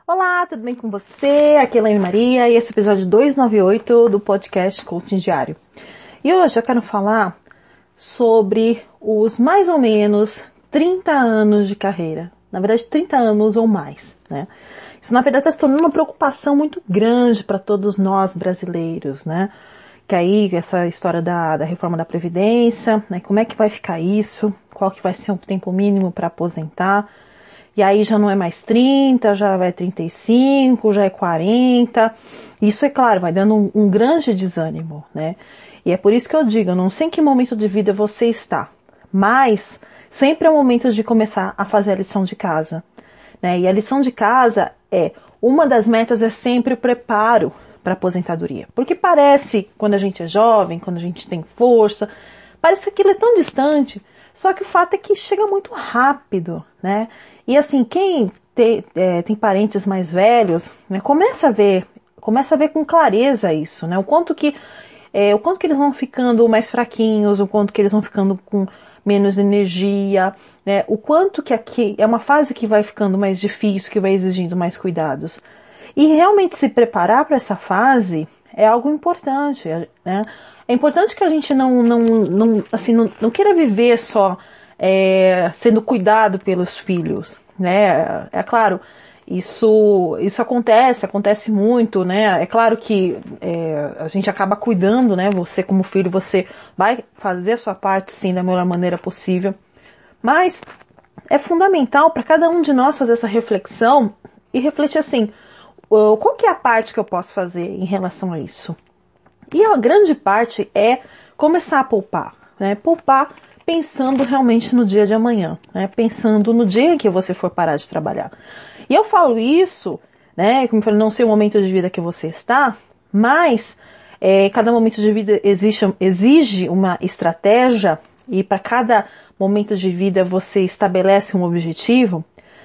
Olá, tudo bem com você? Aqui é Elaine Maria e esse é o episódio 298 do podcast Coaching Diário. E hoje eu quero falar sobre os mais ou menos 30 anos de carreira. Na verdade, 30 anos ou mais, né? Isso, na verdade, está se tornando uma preocupação muito grande para todos nós brasileiros, né? Que aí, essa história da reforma da Previdência, né? Como é que vai ficar isso? Qual que vai ser o tempo mínimo para aposentar? E aí já não é mais 30, já vai 35, já é 40. Isso, é claro, vai dando um grande desânimo, né? E é por isso que eu digo, eu não sei em que momento de vida você está, mas sempre é o momento de começar a fazer a lição de casa, né? E a lição de casa uma das metas é sempre o preparo para a aposentadoria. Porque parece, quando a gente é jovem, quando a gente tem força, parece que aquilo é tão distante, só que o fato é que chega muito rápido, né? E assim, quem tem parentes mais velhos, né, começa a ver com clareza isso, né? O quanto que eles vão ficando mais fraquinhos, o quanto que eles vão ficando com menos energia, né? O quanto que aqui é uma fase que vai ficando mais difícil, que vai exigindo mais cuidados. E realmente se preparar para essa fase é algo importante, né? É importante que a gente não queira viver só sendo cuidado pelos filhos, né? É claro, isso acontece muito, né? É claro que a gente acaba cuidando, né? Você como filho, você vai fazer a sua parte sim da melhor maneira possível, mas é fundamental para cada um de nós fazer essa reflexão e refletir assim, qual que é a parte que eu posso fazer em relação a isso? E a grande parte é começar a poupar, né? Poupar pensando realmente no dia de amanhã, né? Pensando no dia em que você for parar de trabalhar. E eu falo isso, né? Como eu falei, não sei o momento de vida que você está, mas cada momento de vida exige uma estratégia e para cada momento de vida você estabelece um objetivo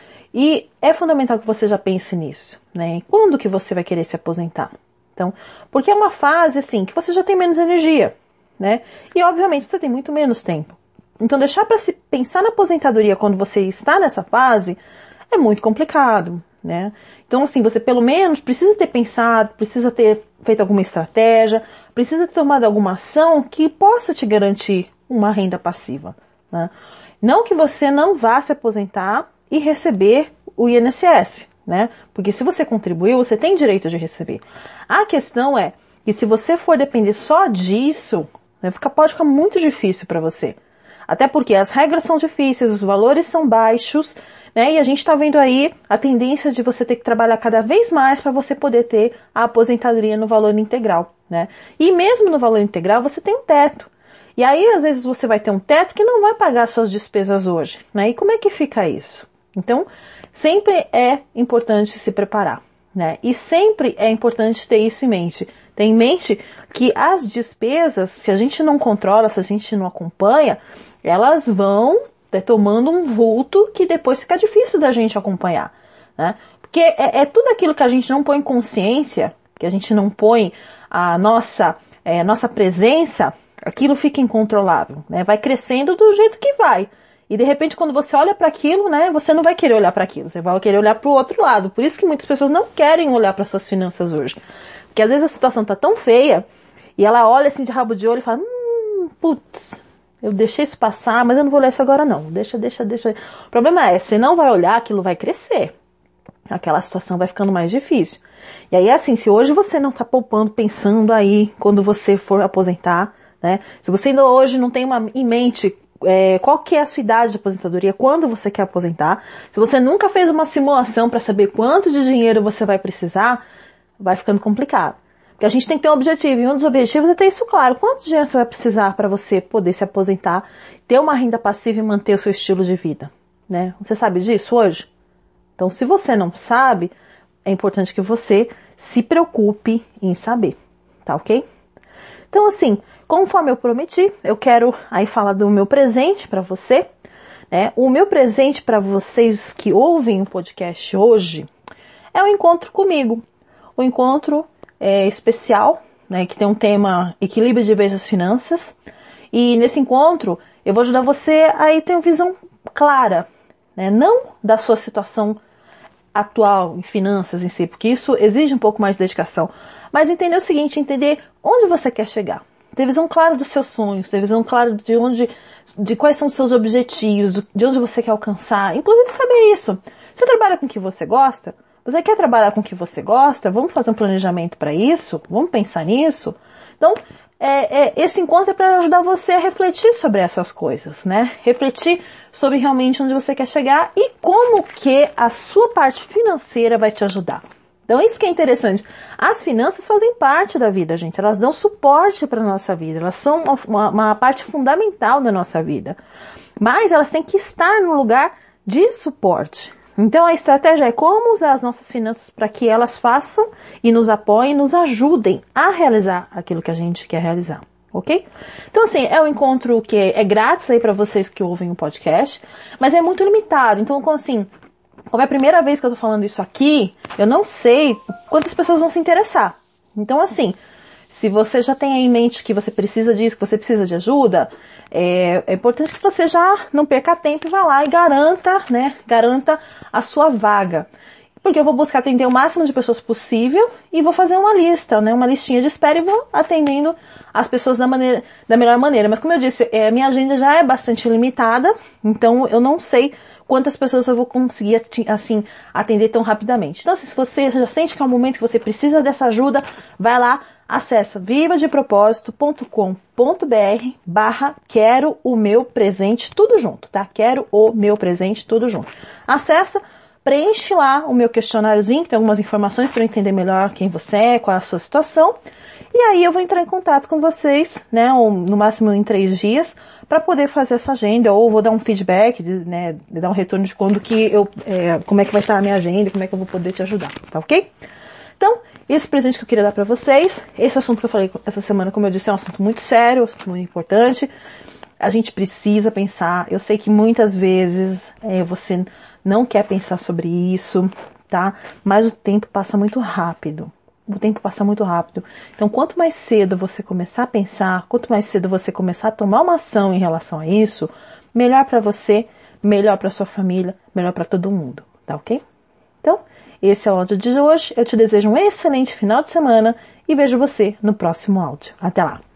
e é fundamental que você já pense nisso, né? Quando que você vai querer se aposentar? Então, porque é uma fase assim que você já tem menos energia, né? E obviamente você tem muito menos tempo. Então deixar para se pensar na aposentadoria quando você está nessa fase é muito complicado, né? Então assim, você pelo menos precisa ter pensado, precisa ter feito alguma estratégia, precisa ter tomado alguma ação que possa te garantir uma renda passiva, né? Não que você não vá se aposentar e receber o INSS, né? Porque se você contribuiu, você tem direito de receber. A questão é que se você for depender só disso, né, pode ficar muito difícil para você. Até porque as regras são difíceis, os valores são baixos, né? E a gente está vendo aí a tendência de você ter que trabalhar cada vez mais para você poder ter a aposentadoria no valor integral, né? E mesmo no valor integral você tem um teto. E aí às vezes você vai ter um teto que não vai pagar suas despesas hoje, né? E como é que fica isso? Então, sempre é importante se preparar, né? E sempre é importante ter isso em mente. Ter em mente que as despesas, se a gente não controla, se a gente não acompanha, elas vão tomando um vulto que depois fica difícil da gente acompanhar, né? Porque é tudo aquilo que a gente não põe consciência, que a gente não põe a nossa presença, aquilo fica incontrolável, né? Vai crescendo do jeito que vai. E de repente quando você olha para aquilo, né, você não vai querer olhar para aquilo, você vai querer olhar para o outro lado. Por isso que muitas pessoas não querem olhar para suas finanças hoje. Porque às vezes a situação tá tão feia e ela olha assim de rabo de olho e fala, putz, eu deixei isso passar, mas eu não vou olhar isso agora não. Deixa. O problema é, você não vai olhar, aquilo vai crescer. Aquela situação vai ficando mais difícil. E aí assim, se hoje você não tá poupando, pensando aí quando você for aposentar, né, se você ainda hoje não tem em mente qual que é a sua idade de aposentadoria, quando você quer aposentar, se você nunca fez uma simulação para saber quanto de dinheiro você vai precisar, vai ficando complicado. Porque a gente tem que ter um objetivo, e um dos objetivos é ter isso claro. Quanto dinheiro você vai precisar para você poder se aposentar, ter uma renda passiva e manter o seu estilo de vida, né? Você sabe disso hoje? Então, se você não sabe, é importante que você se preocupe em saber, tá ok? Então, assim, conforme eu prometi, eu quero aí falar do meu presente para você, né? O meu presente para vocês que ouvem o podcast hoje é o encontro comigo. O encontro especial, né, que tem um tema equilíbrio de bens das finanças. E nesse encontro eu vou ajudar você a ter uma visão clara, né, não da sua situação atual em finanças em si, porque isso exige um pouco mais de dedicação. Mas entender o seguinte, entender onde você quer chegar. Ter visão clara dos seus sonhos, ter visão clara de quais são os seus objetivos, de onde você quer alcançar. Inclusive saber isso. Você trabalha com o que você gosta? Você quer trabalhar com o que você gosta? Vamos fazer um planejamento para isso? Vamos pensar nisso? Então, esse encontro é para ajudar você a refletir sobre essas coisas, né? Refletir sobre realmente onde você quer chegar e como que a sua parte financeira vai te ajudar. Então, isso que é interessante. As finanças fazem parte da vida, gente. Elas dão suporte para a nossa vida. Elas são uma parte fundamental da nossa vida. Mas elas têm que estar no lugar de suporte. Então, a estratégia é como usar as nossas finanças para que elas façam e nos apoiem, nos ajudem a realizar aquilo que a gente quer realizar, ok? Então, assim, é um encontro que é grátis aí para vocês que ouvem o podcast, mas é muito limitado. Então, como é a primeira vez que eu tô falando isso aqui, eu não sei quantas pessoas vão se interessar. Então, assim, se você já tem em mente que você precisa disso, que você precisa de ajuda, é importante que você já não perca tempo e vá lá e garanta a sua vaga. Porque eu vou buscar atender o máximo de pessoas possível e vou fazer uma lista, né, uma listinha de espera e vou atendendo as pessoas da melhor maneira. Mas como eu disse, minha agenda já é bastante limitada, então eu não sei quantas pessoas eu vou conseguir, assim, atender tão rapidamente. Então, se você já sente que é um momento que você precisa dessa ajuda, vai lá, acessa vivadepropósito.com.br/quero o meu presente, tudo junto, tá? Quero o meu presente, tudo junto. Acessa, preenche lá o meu questionáriozinho, que tem algumas informações para eu entender melhor quem você é, qual é a sua situação. E aí eu vou entrar em contato com vocês, né, ou no máximo em 3 dias, para poder fazer essa agenda, ou vou dar um feedback, dar um retorno de quando que como é que vai estar a minha agenda, como é que eu vou poder te ajudar, tá ok? Então, esse presente que eu queria dar para vocês, esse assunto que eu falei essa semana, como eu disse, é um assunto muito sério, um assunto muito importante. A gente precisa pensar, eu sei que muitas vezes você não quer pensar sobre isso, tá? Mas o tempo passa muito rápido. O tempo passa muito rápido. Então, quanto mais cedo você começar a pensar, quanto mais cedo você começar a tomar uma ação em relação a isso, melhor para você, melhor para sua família, melhor para todo mundo, tá ok? Então, esse é o áudio de hoje. Eu te desejo um excelente final de semana e vejo você no próximo áudio. Até lá!